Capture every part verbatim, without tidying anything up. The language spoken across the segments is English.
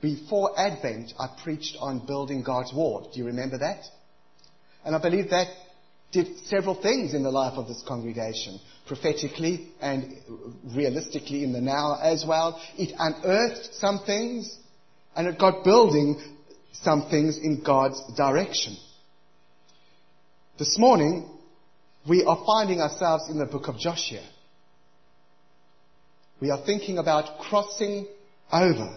before Advent, I preached on building God's wall. Do you remember that? And I believe that did several things in the life of this congregation, prophetically and realistically in the now as well. It unearthed some things, and it got building some things in God's direction. This morning, we are finding ourselves in the book of Joshua. We are thinking about crossing over.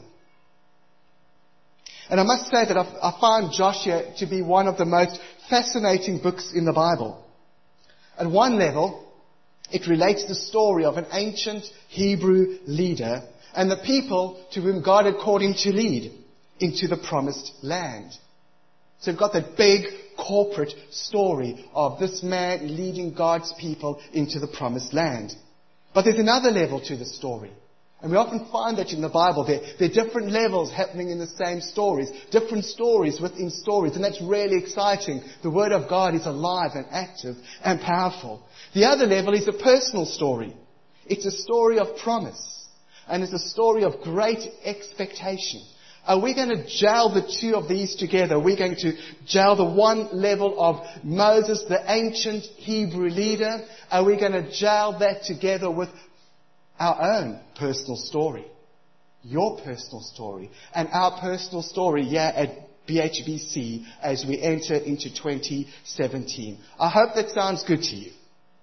And I must say that I've, I find Joshua to be one of the most fascinating books in the Bible. At one level, it relates the story of an ancient Hebrew leader and the people to whom God had called him to lead into the promised land. So you've got that big corporate story of this man leading God's people into the promised land. But there's another level to the story. And we often find that in the Bible. There, there are different levels happening in the same stories. Different stories within stories. And that's really exciting. The Word of God is alive and active and powerful. The other level is a personal story. It's a story of promise. And it's a story of great expectation. Are we going to gel the two of these together? Are we going to gel the one level of Moses, the ancient Hebrew leader? Are we going to gel that together with our own personal story? Your personal story. And our personal story here at B H B C as we enter into twenty seventeen. I hope that sounds good to you.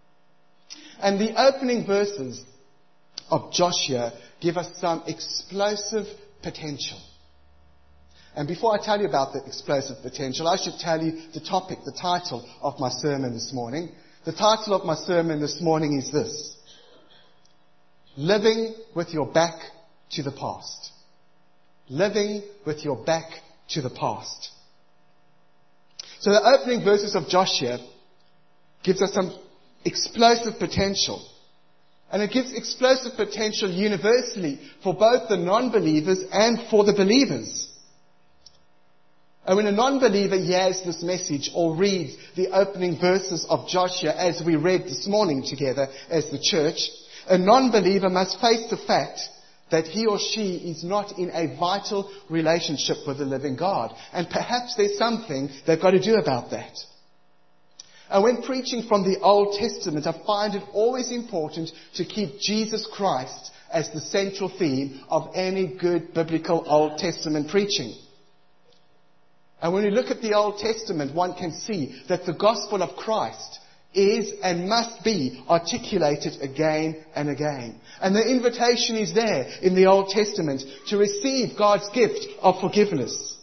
And the opening verses of Joshua give us some explosive potential. And before I tell you about the explosive potential, I should tell you the topic, the title of my sermon this morning. The title of my sermon this morning is this: Living with your back to the past. Living with your back to the past. So the opening verses of Joshua gives us some explosive potential. And it gives explosive potential universally for both the non-believers and for the believers. And when a non-believer hears this message or reads the opening verses of Joshua as we read this morning together as the church, a non-believer must face the fact that he or she is not in a vital relationship with the living God. And perhaps there's something they've got to do about that. And when preaching from the Old Testament, I find it always important to keep Jesus Christ as the central theme of any good biblical Old Testament preaching. And when we look at the Old Testament, one can see that the gospel of Christ is and must be articulated again and again. And the invitation is there in the Old Testament to receive God's gift of forgiveness.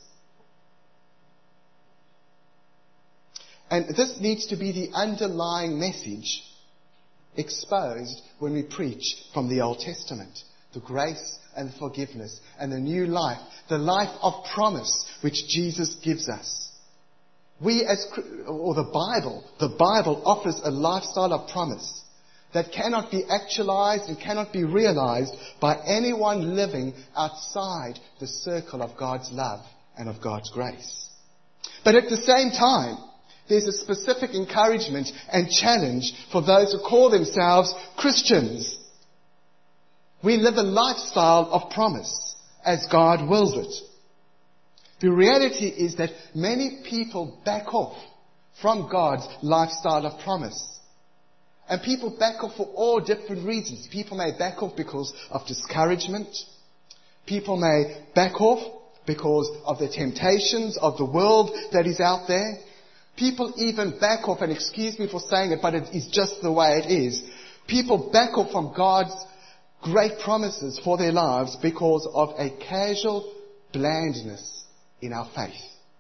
And this needs to be the underlying message exposed when we preach from the Old Testament. The grace and forgiveness and the new life, the life of promise which Jesus gives us. We as, or the Bible, the Bible offers a lifestyle of promise that cannot be actualized and cannot be realized by anyone living outside the circle of God's love and of God's grace. But at the same time, there's a specific encouragement and challenge for those who call themselves Christians. We live a lifestyle of promise as God wills it. The reality is that many people back off from God's lifestyle of promise. And people back off for all different reasons. People may back off because of discouragement. People may back off because of the temptations of the world that is out there. People even back off, and excuse me for saying it, but it is just the way it is. People back off from God's great promises for their lives because of a casual blandness in our faith.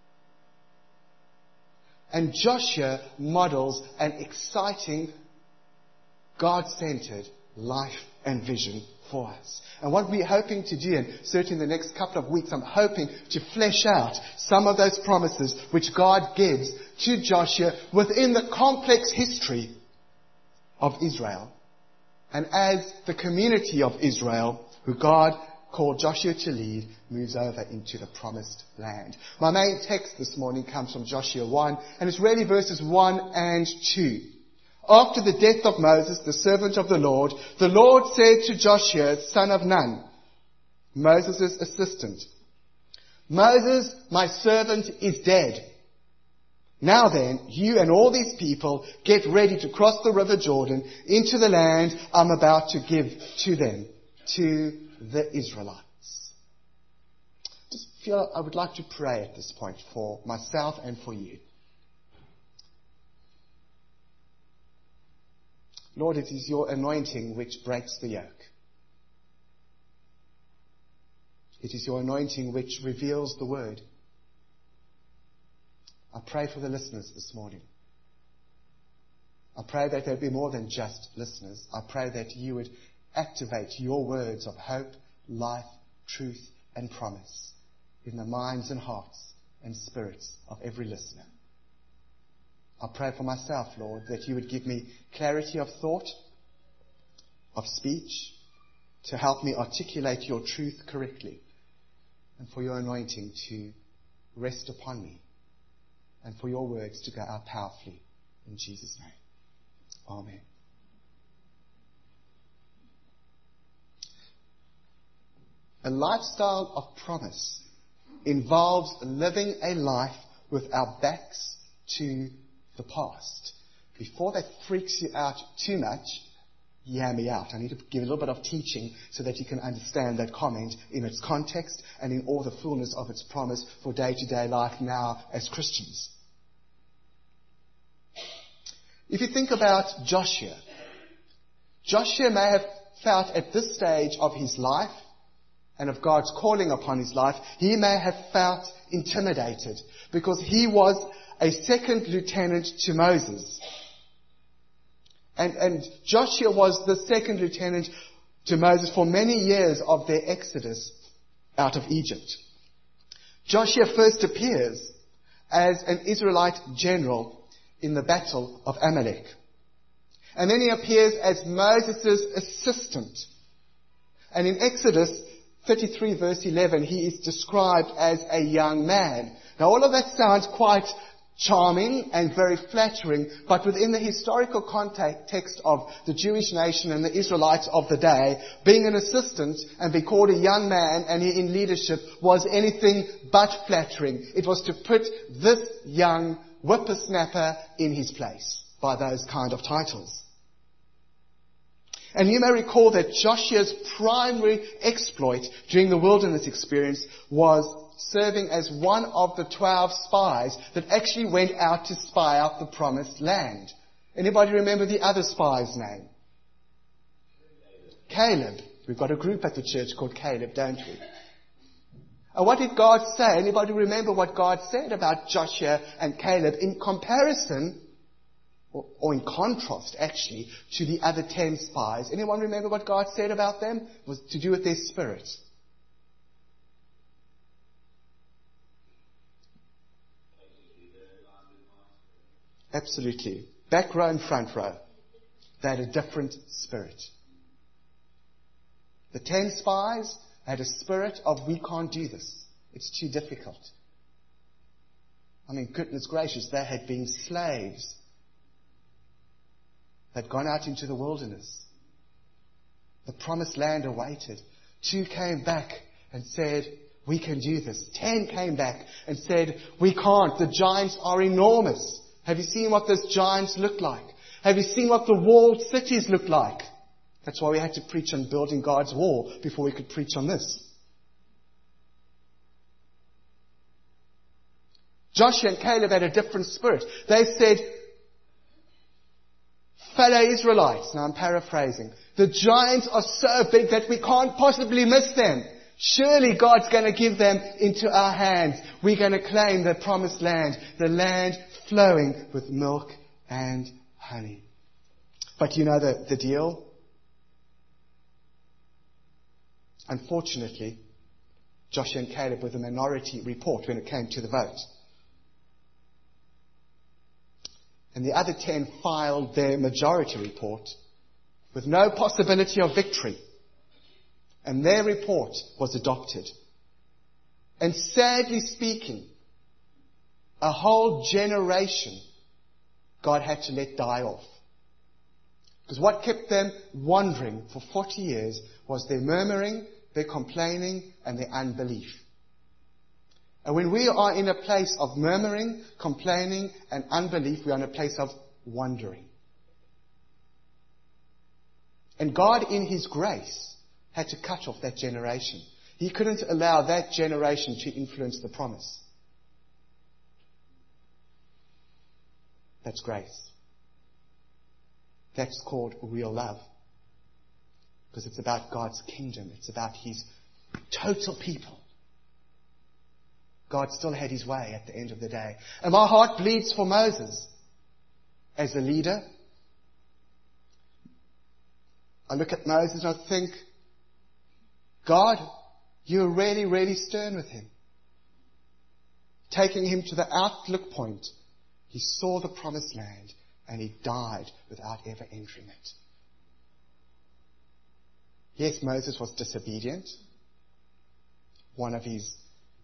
And Joshua models an exciting, God-centered life and vision for us. And what we're hoping to do, and certainly in the next couple of weeks, I'm hoping to flesh out some of those promises which God gives to Joshua within the complex history of Israel. And as the community of Israel, who God called Joshua to lead, moves over into the promised land. My main text this morning comes from Joshua one, and it's really verses one and two. After the death of Moses, the servant of the Lord, the Lord said to Joshua, son of Nun, Moses' assistant, Moses, my servant, is dead. Now then, you and all these people get ready to cross the river Jordan into the land I'm about to give to them, to the Israelites. Just feel I would like to pray at this point for myself and for you. Lord, it is your anointing which breaks the yoke. It is your anointing which reveals the word. I pray for the listeners this morning. I pray that there'd be more than just listeners. I pray that you would activate your words of hope, life, truth, and promise in the minds and hearts and spirits of every listener. I pray for myself, Lord, that you would give me clarity of thought, of speech, to help me articulate your truth correctly, and for your anointing to rest upon me, and for your words to go out powerfully. In Jesus' name. Amen. A lifestyle of promise involves living a life with our backs to the past. Before that freaks you out too much, hear me out. I need to give a little bit of teaching so that you can understand that comment in its context and in all the fullness of its promise for day-to-day life now as Christians. If you think about Joshua, Joshua may have felt at this stage of his life and of God's calling upon his life, he may have felt intimidated because he was a second lieutenant to Moses. And, and Joshua was the second lieutenant to Moses for many years of their exodus out of Egypt. Joshua first appears as an Israelite general in the battle of Amalek. And then he appears as Moses' assistant. And in Exodus thirty-three verse eleven, he is described as a young man. Now all of that sounds quite charming and very flattering, but within the historical context of the Jewish nation and the Israelites of the day, being an assistant and be called a young man and in leadership was anything but flattering. It was to put this young whippersnapper in his place by those kind of titles. And you may recall that Joshua's primary exploit during the wilderness experience was serving as one of the twelve spies that actually went out to spy out the promised land. Anybody remember the other spy's name? Caleb. We've got a group at the church called Caleb, don't we? And what did God say? Anybody remember what God said about Joshua and Caleb in comparison, or, or in contrast actually, to the other ten spies? Anyone remember what God said about them? It was to do with their spirit. Absolutely. Back row and front row. They had a different spirit. The ten spies had a spirit of, we can't do this. It's too difficult. I mean, goodness gracious, they had been slaves. They'd gone out into the wilderness. The promised land awaited. Two came back and said, we can do this. Ten came back and said, we can't. The giants are enormous. Have you seen what those giants look like? Have you seen what the walled cities look like? That's why we had to preach on building God's wall before we could preach on this. Joshua and Caleb had a different spirit. They said, fellow Israelites, now I'm paraphrasing, the giants are so big that we can't possibly miss them. Surely God's going to give them into our hands. We're going to claim the promised land, the land flowing with milk and honey. But you know the, the deal? Unfortunately, Joshua and Caleb were the minority report when it came to the vote. And the other ten filed their majority report with no possibility of victory. And their report was adopted. And sadly speaking, a whole generation God had to let die off. Because what kept them wandering for forty years was their murmuring, their complaining, and their unbelief. And when we are in a place of murmuring, complaining, and unbelief, we are in a place of wondering. And God, in His grace, had to cut off that generation. He couldn't allow that generation to influence the promise. That's grace. That's called real love. Because it's about God's kingdom. It's about His total people. God still had His way at the end of the day. And my heart bleeds for Moses as a leader. I look at Moses and I think, God, you're really, really stern with him. Taking him to the outlook point, he saw the promised land and he died without ever entering it. Yes, Moses was disobedient. One of his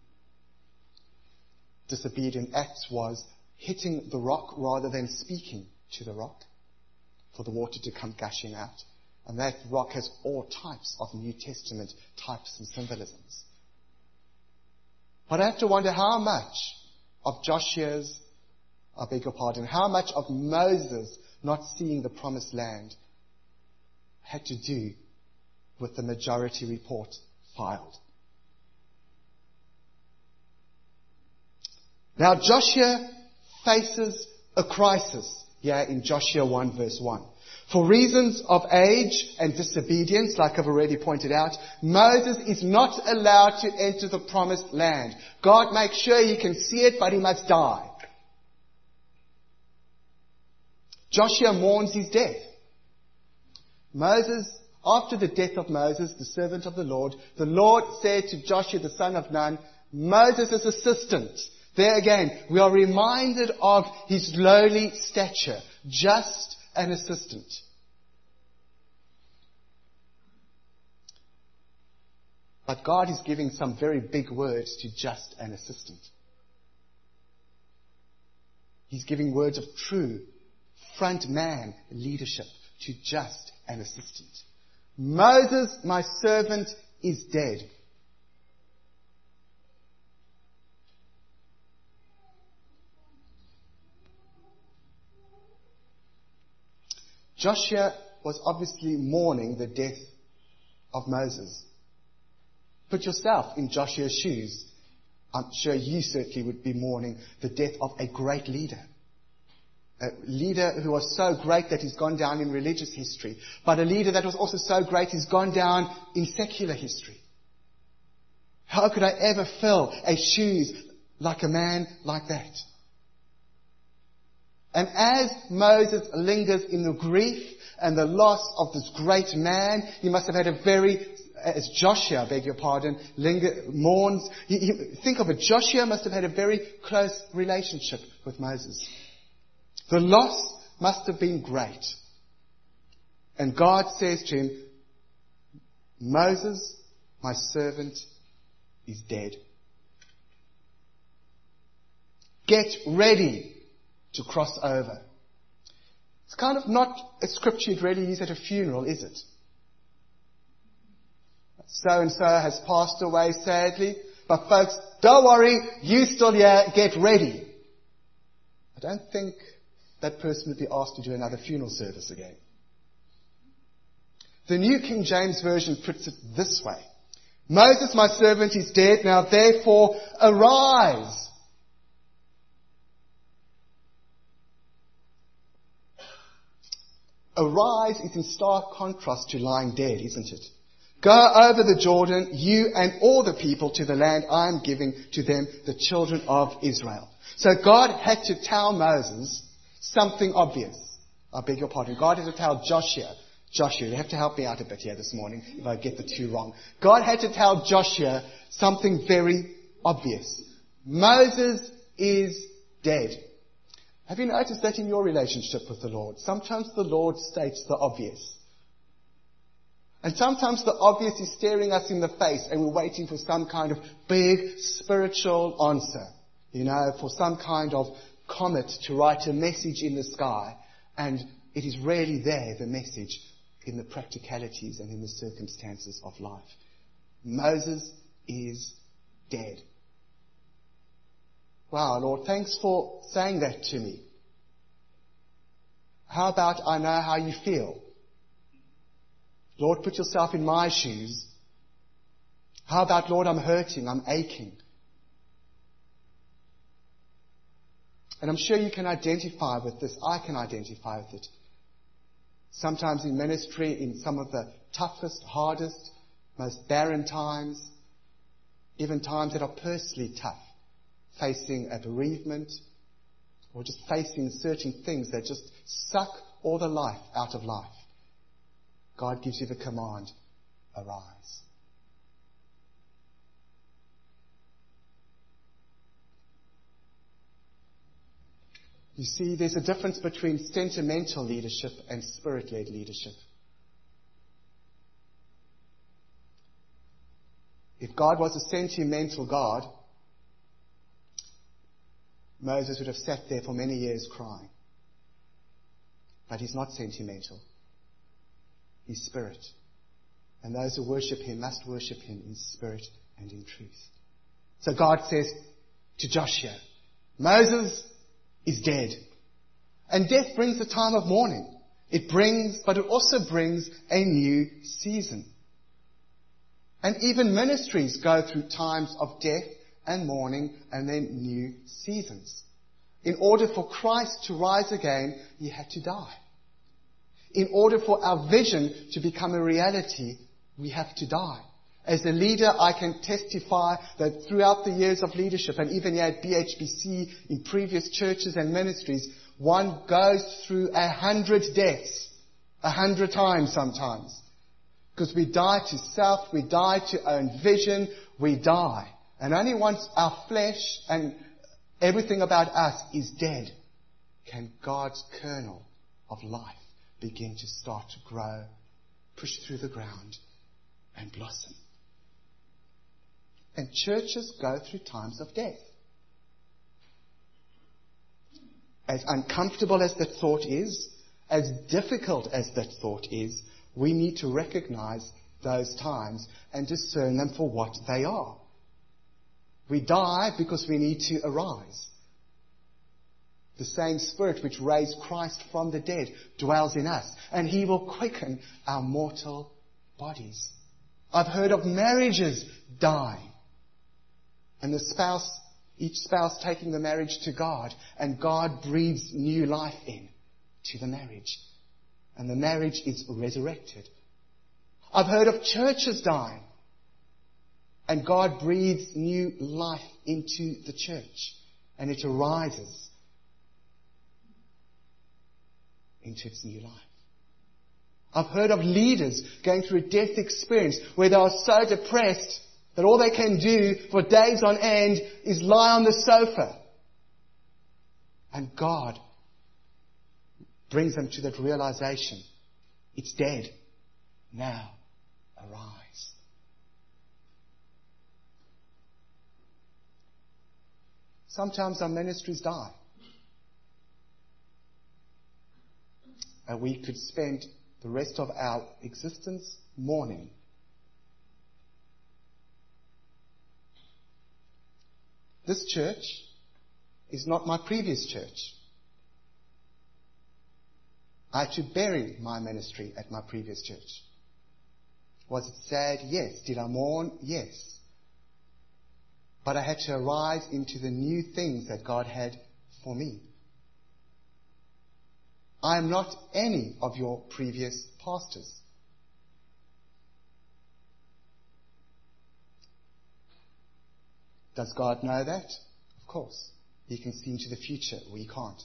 disobedient acts was hitting the rock rather than speaking to the rock for the water to come gushing out. And that rock has all types of New Testament types and symbolisms. But I have to wonder how much of Joshua's, I beg your pardon, how much of Moses not seeing the promised land had to do with the majority report filed. Now Joshua faces a crisis here in Joshua one verse one. For reasons of age and disobedience, like I've already pointed out, Moses is not allowed to enter the promised land. God makes sure he can see it, but he must die. Joshua mourns his death. Moses, after the death of Moses, the servant of the Lord, the Lord said to Joshua the son of Nun, Moses' assistant. There again, we are reminded of his lowly stature, just an assistant. But God is giving some very big words to just an assistant. He's giving words of true front man leadership to just an assistant. Moses, my servant, is dead. Joshua was obviously mourning the death of Moses. Put yourself in Joshua's shoes. I'm sure you certainly would be mourning the death of a great leader. A leader who was so great that he's gone down in religious history. But a leader that was also so great he's gone down in secular history. How could I ever fill a shoes like a man like that? And as Moses lingers in the grief and the loss of this great man, he must have had a very, as Joshua, I beg your pardon, linger, mourns. He, he, think of it, Joshua must have had a very close relationship with Moses. The loss must have been great. And God says to him, Moses, my servant, is dead. Get ready to cross over. It's kind of not a scripture you'd really use at a funeral, is it? So-and-so has passed away, sadly. But folks, don't worry, you still here, get ready. I don't think that person would be asked to do another funeral service again. The New King James Version puts it this way. Moses, my servant, is dead. Now therefore, arise. Arise is in stark contrast to lying dead, isn't it? Go over the Jordan, you and all the people, to the land I am giving to them, the children of Israel. So God had to tell Moses something obvious. I beg your pardon. God had to tell Joshua. Joshua, you have to help me out a bit here this morning if I get the two wrong. God had to tell Joshua something very obvious. Moses is dead. Have you noticed that in your relationship with the Lord? Sometimes the Lord states the obvious. And sometimes the obvious is staring us in the face and we're waiting for some kind of big spiritual answer. You know, for some kind of comet to write a message in the sky. And it is rarely there, the message, in the practicalities and in the circumstances of life. Moses is dead. Wow, Lord, thanks for saying that to me. How about I know how you feel? Lord, put yourself in my shoes. How about, Lord, I'm hurting, I'm aching. And I'm sure you can identify with this. I can identify with it. Sometimes in ministry, in some of the toughest, hardest, most barren times, even times that are personally tough, facing a bereavement or just facing certain things that just suck all the life out of life. God gives you the command, arise. You see, there's a difference between sentimental leadership and spirit-led leadership. If God was a sentimental God, Moses would have sat there for many years crying. But he's not sentimental. He's spirit. And those who worship him must worship him in spirit and in truth. So God says to Joshua, Moses is dead. And death brings a time of mourning. It brings, but it also brings a new season. And even ministries go through times of death and mourning and then new seasons. In order for Christ to rise again, he had to die. In order for our vision to become a reality, we have to die. As a leader, I can testify that throughout the years of leadership, and even here at B H B C, in previous churches and ministries, one goes through a hundred deaths, a hundred times sometimes. Because we die to self, we die to own vision, we die. And only once our flesh and everything about us is dead, can God's kernel of life begin to start to grow, push through the ground, and blossom. And churches go through times of death. As uncomfortable as that thought is, as difficult as that thought is, we need to recognize those times and discern them for what they are. We die because we need to arise. The same Spirit which raised Christ from the dead dwells in us, and he will quicken our mortal bodies. I've heard of marriages dying, and the spouse, each spouse taking the marriage to God, and God breathes new life in to the marriage, and the marriage is resurrected. I've heard of churches dying, and God breathes new life into the church, and it arises into its new life. I've heard of leaders going through a death experience where they are so depressed that all they can do for days on end is lie on the sofa. And God brings them to that realization. It's dead. Now, arise. Sometimes our ministries die. And we could spend the rest of our existence mourning. This church is not my previous church. I had to bury my ministry at my previous church. Was it sad? Yes. Did I mourn? Yes. But I had to arise into the new things that God had for me. I am not any of your previous pastors. Does God know that? Of course. He can see into the future. We can't.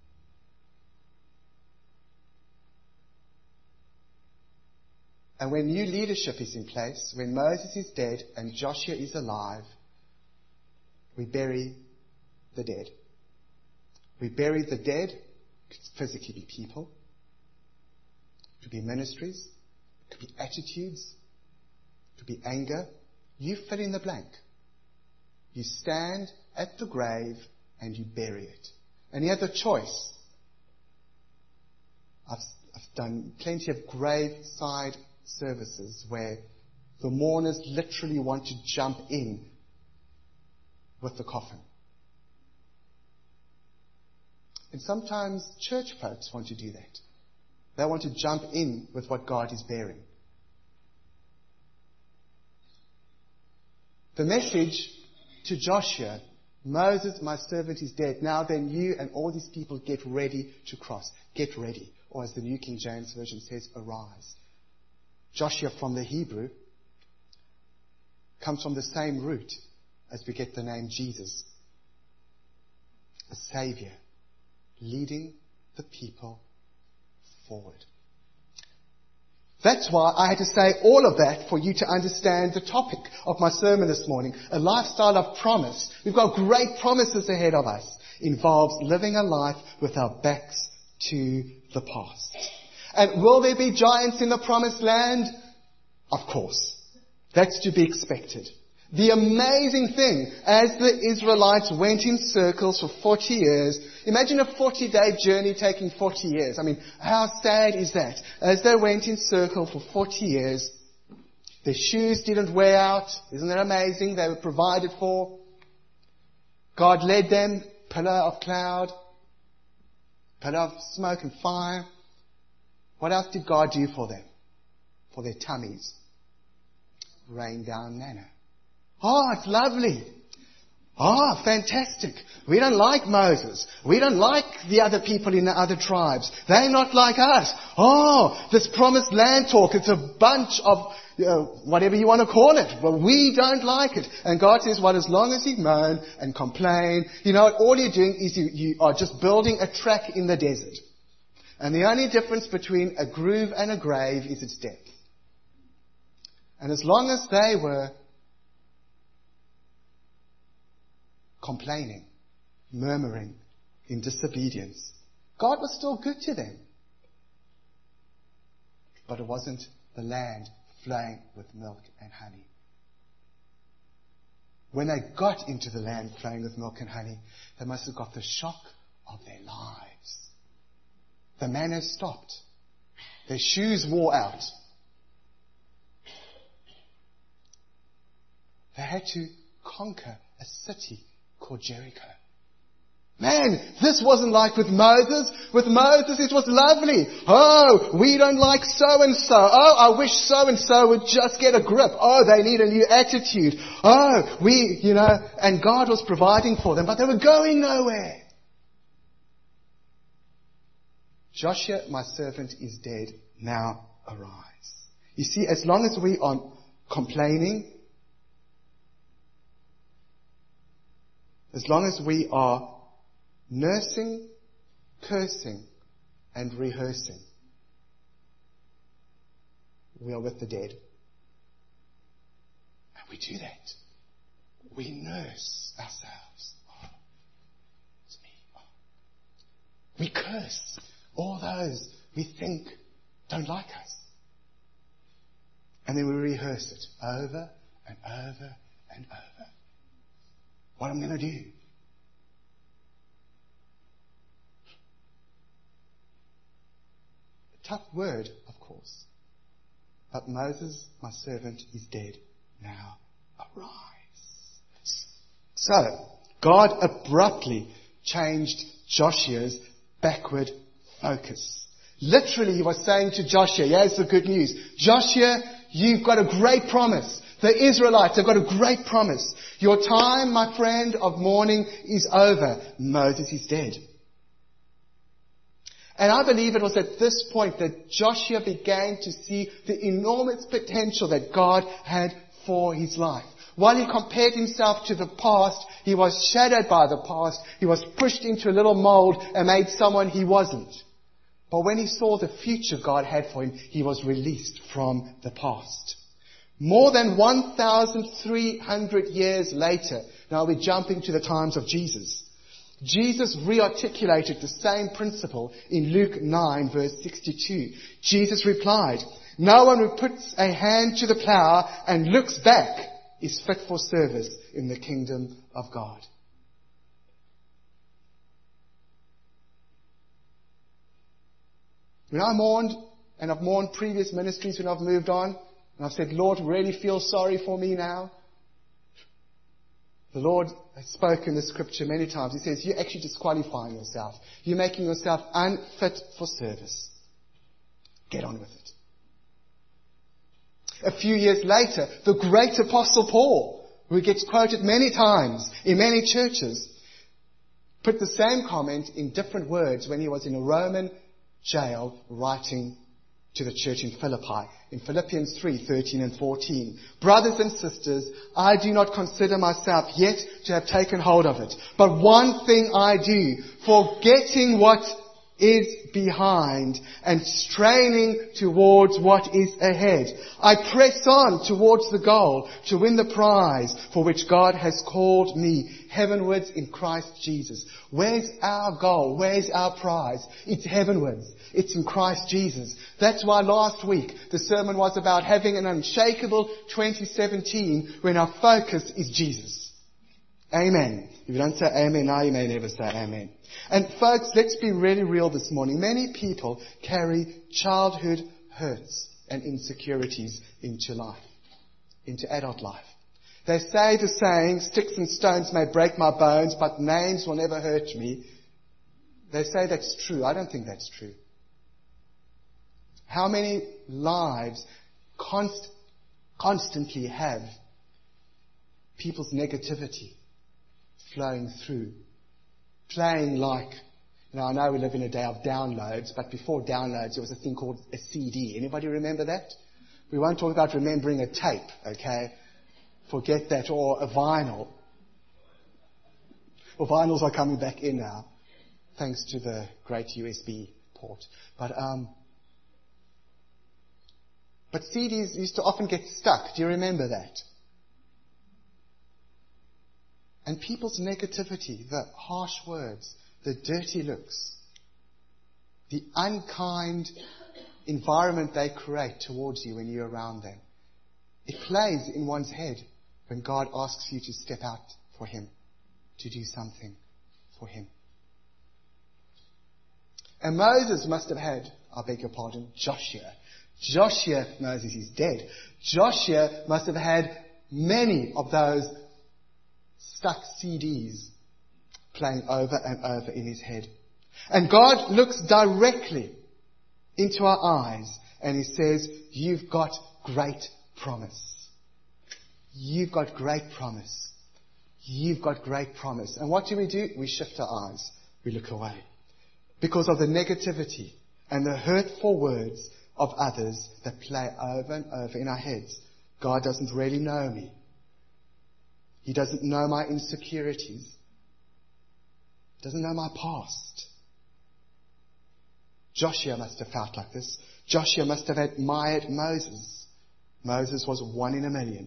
And when new leadership is in place, when Moses is dead and Joshua is alive, we bury the dead. We bury the dead. It could physically be people. It could be ministries. It could be attitudes. It could be anger. You fill in the blank. You stand at the grave and you bury it. And you have the choice. I've, I've done plenty of graveside services where the mourners literally want to jump in with the coffin. And sometimes church folks want to do that. They want to jump in with what God is bearing. The message to Joshua, Moses, my servant, is dead. Now then you and all these people get ready to cross. Get ready. Or as the New King James Version says, arise. Joshua from the Hebrew comes from the same root as we get the name Jesus. A Savior leading the people forward. That's why I had to say all of that for you to understand the topic of my sermon this morning. A lifestyle of promise. We've got great promises ahead of us. Involves living a life with our backs to the past. And will there be giants in the promised land? Of course. That's to be expected. The amazing thing, as the Israelites went in circles for forty years, imagine a forty-day journey taking forty years. I mean, how sad is that? As they went in circle for forty years, their shoes didn't wear out. Isn't that amazing? They were provided for. God led them, pillar of cloud, pillar of smoke and fire. What else did God do for them? For their tummies? Rain down manna. Oh, it's lovely. Oh, fantastic. We don't like Moses. We don't like the other people in the other tribes. They're not like us. Oh, this promised land talk, it's a bunch of, you know, whatever you want to call it. Well, we don't like it. And God says, well, as long as you moan and complain, you know, all you're doing is you, you are just building a track in the desert. And the only difference between a groove and a grave is its depth. And as long as they were complaining, murmuring, in disobedience, God was still good to them. But it wasn't the land flowing with milk and honey. When they got into the land flowing with milk and honey, they must have got the shock of their lives. The manna stopped. Their shoes wore out. They had to conquer a city called Jericho. Man, this wasn't like with Moses. With Moses it was lovely. Oh, we don't like so-and-so. Oh, I wish so-and-so would just get a grip. Oh, they need a new attitude. Oh, we, you know, and God was providing for them, but they were going nowhere. Joshua, my servant, is dead. Now arise. You see, as long as we are complaining, as long as we are nursing, cursing, and rehearsing, we are with the dead. And we do that. We nurse ourselves. Oh, it's me. Oh. We curse all those we think don't like us. And then we rehearse it over and over and over. What I'm going to do. A tough word, of course. But Moses, my servant, is dead. Now arise. So, God abruptly changed Joshua's backward focus. Literally, he was saying to Joshua, here's the good news. Joshua, you've got a great promise. The Israelites have got a great promise. Your time, my friend, of mourning is over. Moses is dead. And I believe it was at this point that Joshua began to see the enormous potential that God had for his life. While he compared himself to the past, he was shadowed by the past. He was pushed into a little mold and made someone he wasn't. But when he saw the future God had for him, he was released from the past. More than one thousand three hundred years later, now we're jumping to the times of Jesus. Jesus re-articulated the same principle in Luke nine verse sixty-two. Jesus replied, no one who puts a hand to the plow and looks back is fit for service in the kingdom of God. When I mourned, and I've mourned previous ministries when I've moved on, and I've said, Lord, really feel sorry for me now. The Lord has spoken the scripture many times. He says, you're actually disqualifying yourself. You're making yourself unfit for service. Get on with it. A few years later, the great Apostle Paul, who gets quoted many times in many churches, put the same comment in different words when he was in a Roman jail writing to the church in Philippi. In Philippians three, thirteen and fourteen. Brothers and sisters, I do not consider myself yet to have taken hold of it. But one thing I do, forgetting what is behind and straining towards what is ahead. I press on towards the goal to win the prize for which God has called me heavenwards in Christ Jesus. Where's our goal? Where's our prize? It's heavenwards. It's in Christ Jesus. That's why last week the sermon was about having an unshakable twenty seventeen when our focus is Jesus. Amen. If you don't say amen now, you may never say amen. And folks, let's be really real this morning. Many people carry childhood hurts and insecurities into life, into adult life. They say the saying, sticks and stones may break my bones, but names will never hurt me. They say that's true. I don't think that's true. How many lives const- constantly have people's negativity flowing through, playing like, you know, I know we live in a day of downloads, but before downloads there was a thing called a C D. Anybody remember that? We won't talk about remembering a tape, okay? Forget that. Or a vinyl. Well, vinyls are coming back in now, thanks to the great U S B port. But um, but C Ds used to often get stuck. Do you remember that? And people's negativity, the harsh words, the dirty looks, the unkind environment they create towards you when you're around them, it plays in one's head when God asks you to step out for Him, to do something for Him. And Moses must have had, I beg your pardon, Joshua. Joshua, Moses is dead. Joshua must have had many of those stuck C Ds playing over and over in his head. And God looks directly into our eyes and He says, you've got great promise. You've got great promise. You've got great promise. And what do we do? We shift our eyes. We look away. Because of the negativity and the hurtful words of others that play over and over in our heads. God doesn't really know me. He doesn't know my insecurities. He doesn't know my past. Joshua must have felt like this. Joshua must have admired Moses. Moses was one in a million.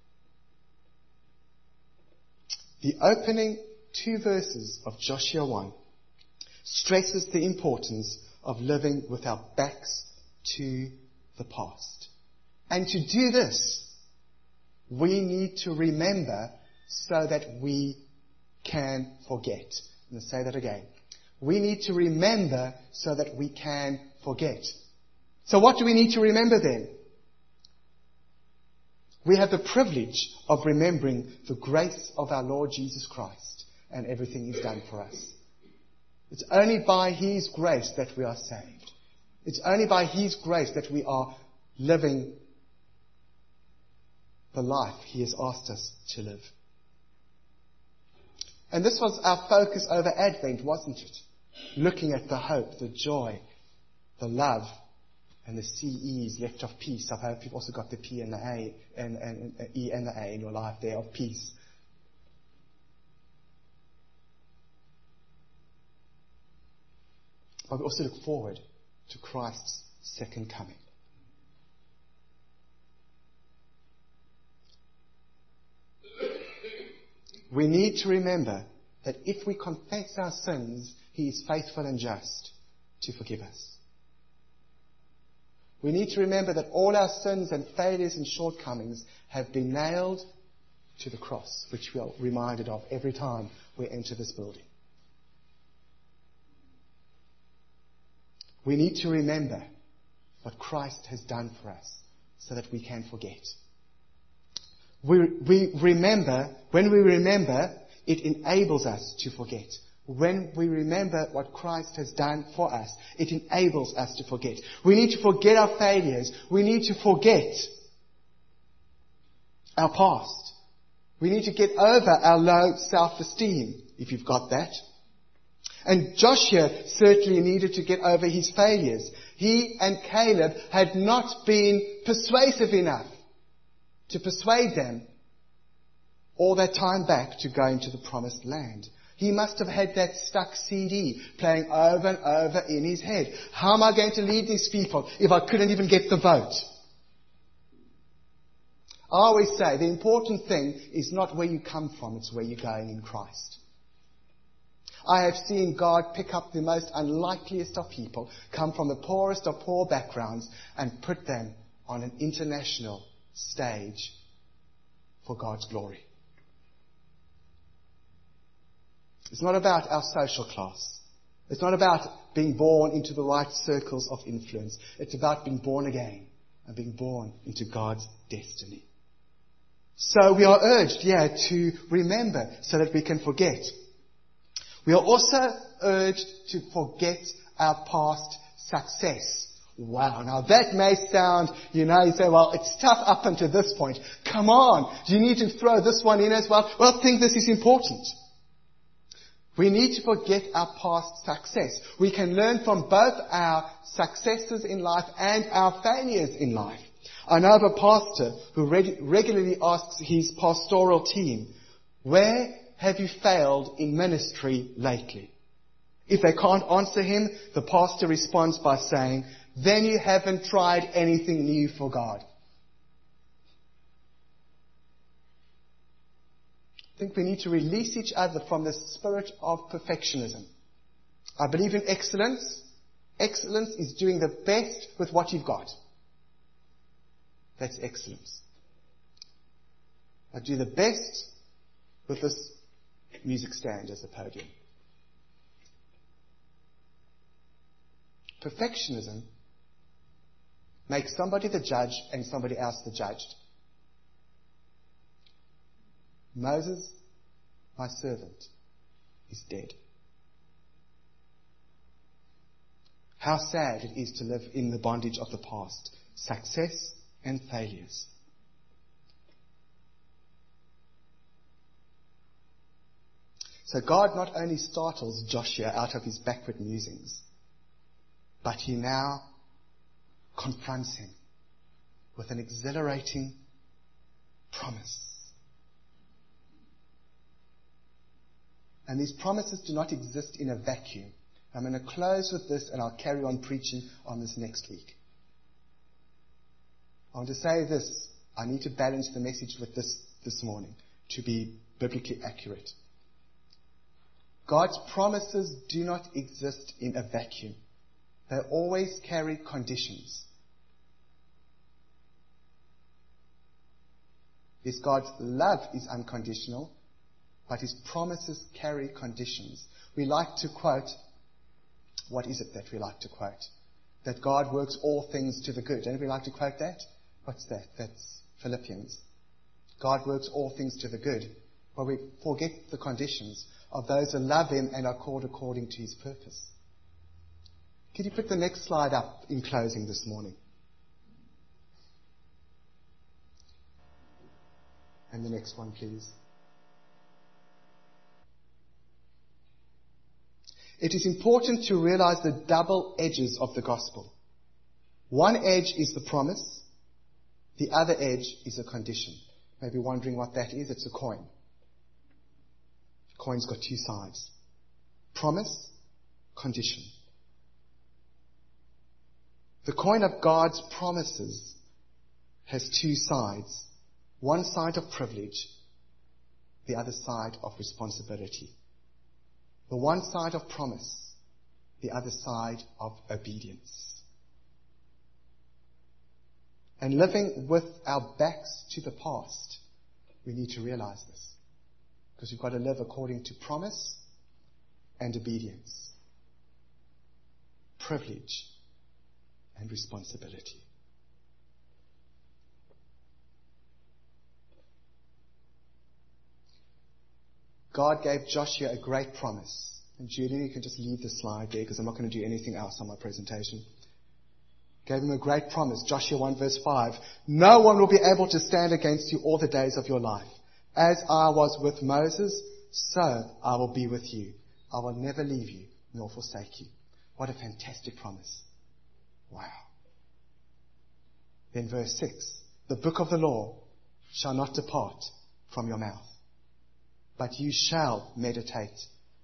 The opening two verses of Joshua one stresses the importance of living with our backs to the past. And to do this, we need to remember so that we can forget. I'm going to say that again. We need to remember so that we can forget. So what do we need to remember then? We have the privilege of remembering the grace of our Lord Jesus Christ and everything He's done for us. It's only by His grace that we are saved. It's only by His grace that we are living the life He has asked us to live. And this was our focus over Advent, wasn't it? Looking at the hope, the joy, the love, and the C E's left of peace. I hope you've also got the P and the A, and, and, and E and the A in your life there of peace. But we also look forward to Christ's second coming. We need to remember that if we confess our sins, He is faithful and just to forgive us. We need to remember that all our sins and failures and shortcomings have been nailed to the cross, which we are reminded of every time we enter this building. We need to remember what Christ has done for us so that we can forget. We, we remember, when we remember, it enables us to forget. When we remember what Christ has done for us, it enables us to forget. We need to forget our failures. We need to forget our past. We need to get over our low self-esteem, if you've got that. And Joshua certainly needed to get over his failures. He and Caleb had not been persuasive enough to persuade them all that time back to go into the promised land. He must have had that stuck C D playing over and over in his head. How am I going to lead these people if I couldn't even get the vote? I always say the important thing is not where you come from, it's where you're going in Christ. I have seen God pick up the most unlikeliest of people, come from the poorest of poor backgrounds, and put them on an international stage for God's glory. It's not about our social class. It's not about being born into the right circles of influence. It's about being born again and being born into God's destiny. So we are urged, yeah, to remember so that we can forget. We are also urged to forget our past success. Wow, now that may sound, you know, you say, well, it's tough up until this point. Come on, do you need to throw this one in as well? Well, I think this is important. We need to forget our past success. We can learn from both our successes in life and our failures in life. I know of a pastor who reg- regularly asks his pastoral team, where have you failed in ministry lately? If they can't answer him, the pastor responds by saying, then you haven't tried anything new for God. I think we need to release each other from the spirit of perfectionism. I believe in excellence. Excellence is doing the best with what you've got. That's excellence. I do the best with this music stand as a podium. Perfectionism makes somebody the judge and somebody else the judged. Moses, my servant, is dead. How sad it is to live in the bondage of the past, success and failures. So God not only startles Joshua out of his backward musings, but he now confronts him with an exhilarating promise. And these promises do not exist in a vacuum. I'm going to close with this and I'll carry on preaching on this next week. I want to say this. I need to balance the message with this this morning to be biblically accurate. God's promises do not exist in a vacuum. They always carry conditions. Yes, God's love is unconditional, but His promises carry conditions. We like to quote, what is it that we like to quote? That God works all things to the good. Don't we like to quote that? What's that? That's Philippians. God works all things to the good. But we forget the conditions of those who love Him and are called according to His purpose. Could you put the next slide up in closing this morning? And the next one, please. It is important to realize the double edges of the gospel. One edge is the promise. The other edge is a condition. Maybe wondering what that is. It's a coin. The coin's got two sides. Promise, condition. The coin of God's promises has two sides. One side of privilege, the other side of responsibility. The one side of promise, the other side of obedience. And living with our backs to the past, we need to realize this. Because we've got to live according to promise and obedience. Privilege and responsibility. God gave Joshua a great promise. And Julie, you can just leave the slide there because I'm not going to do anything else on my presentation. Gave him a great promise. Joshua one verse five. No one will be able to stand against you all the days of your life. As I was with Moses, so I will be with you. I will never leave you nor forsake you. What a fantastic promise. Wow. Then verse six. The book of the law shall not depart from your mouth, but you shall meditate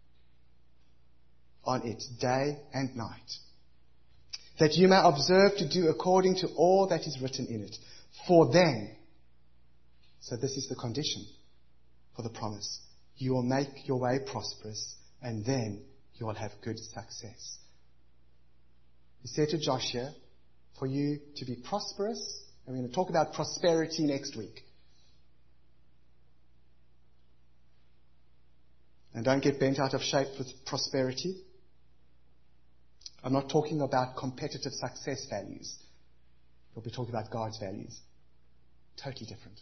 on it day and night, that you may observe to do according to all that is written in it. For then, so this is the condition for the promise, you will make your way prosperous, and then you will have good success. He said to Joshua, for you to be prosperous, and we're going to talk about prosperity next week. And don't get bent out of shape with prosperity. I'm not talking about competitive success values. We'll be talking about God's values. Totally different.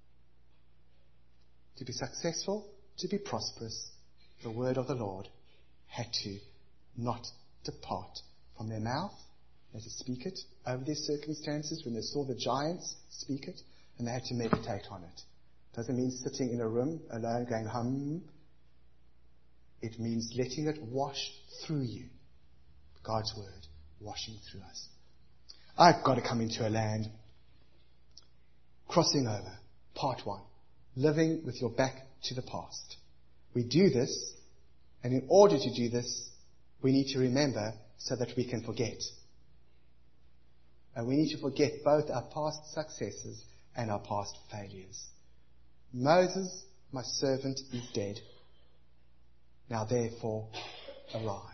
To be successful, to be prosperous, the word of the Lord had to not depart from their mouth. They had to speak it over their circumstances. When they saw the giants, speak it, and they had to meditate on it. Doesn't mean sitting in a room alone going hum. It means letting it wash through you. God's word washing through us. I've got to come into a land. Crossing over. Part one. Living with your back to the past. We do this, and in order to do this, we need to remember so that we can forget. And we need to forget both our past successes and our past failures. Moses, my servant, is dead. Now therefore, arise.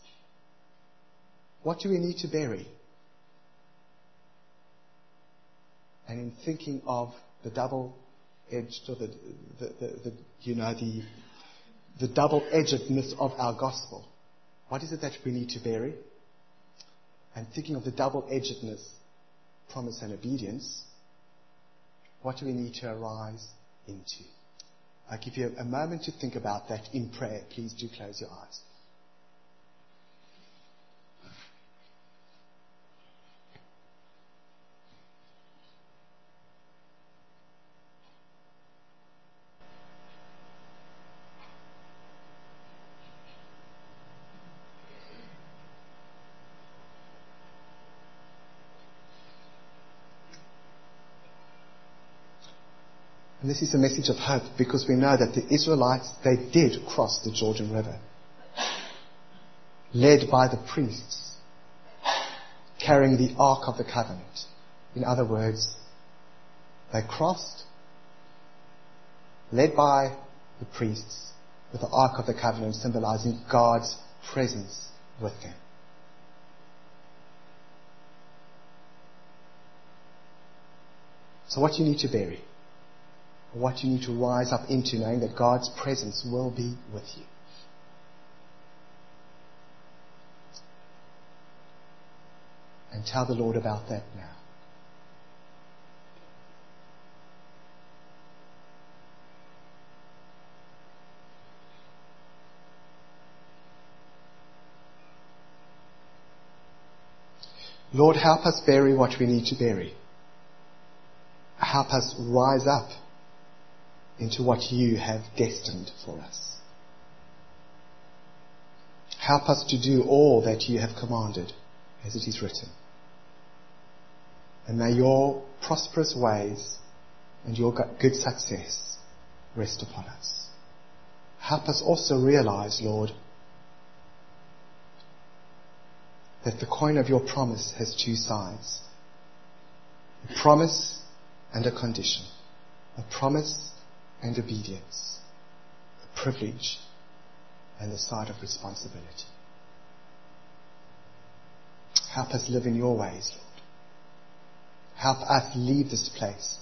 What do we need to bury? And in thinking of the double-edged, or the, the, the, the you know, the, the double-edgedness of our gospel, what is it that we need to bury? And thinking of the double-edgedness, promise and obedience, what do we need to arise into? I'll give you a moment to think about that in prayer. Please do close your eyes. And this is a message of hope, because we know that the Israelites, they did cross the Jordan River, led by the priests, carrying the Ark of the Covenant. In other words, they crossed, led by the priests, with the Ark of the Covenant symbolizing God's presence with them. So what you need to bury, what you need to rise up into, knowing that God's presence will be with you. And tell the Lord about that now. Lord, help us bury what we need to bury. Help us rise up into what you have destined for us. Help us to do all that you have commanded, as it is written. And may your prosperous ways and your good success rest upon us. Help us also realize, Lord, that the coin of your promise has two sides. A promise and a condition. A promise and obedience, a privilege, and the side of responsibility. Help us live in your ways, Lord. Help us leave this place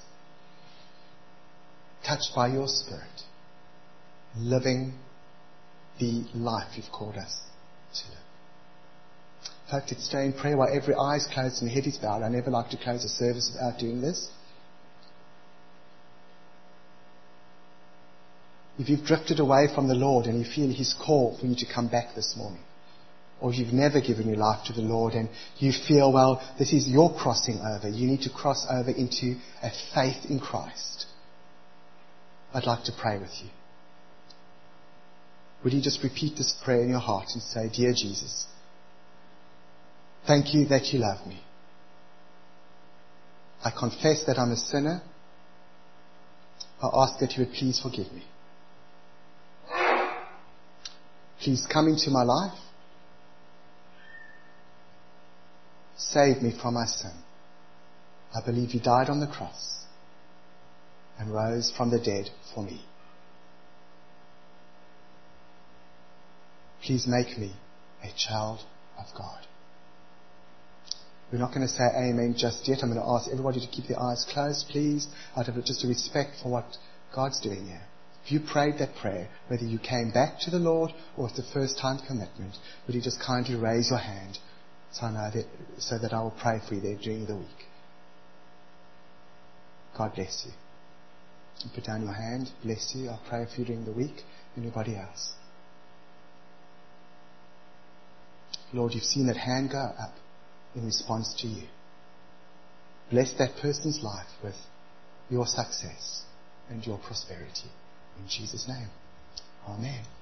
touched by your Spirit, living the life you've called us to live. Folks, let's stay in prayer while every eye is closed and head is bowed. I never like to close a service without doing this. If you've drifted away from the Lord and you feel His call for you to come back this morning, or if you've never given your life to the Lord and you feel, well, this is your crossing over, you need to cross over into a faith in Christ, I'd like to pray with you. Would you just repeat this prayer in your heart and say, Dear Jesus, thank you that you love me. I confess that I'm a sinner. I ask that you would please forgive me. Please come into my life. Save me from my sin. I believe you died on the cross and rose from the dead for me. Please make me a child of God. We're not going to say amen just yet. I'm going to ask everybody to keep their eyes closed, please, out of just a respect for what God's doing here. If you prayed that prayer, whether you came back to the Lord or it's the first time commitment, would you just kindly raise your hand so I know that, so that I will pray for you there during the week. God bless you. You put down your hand. Bless you. I'll pray for you during the week. Anybody else? Lord, you've seen that hand go up in response to you. Bless that person's life with your success and your prosperity. In Jesus' name. Amen.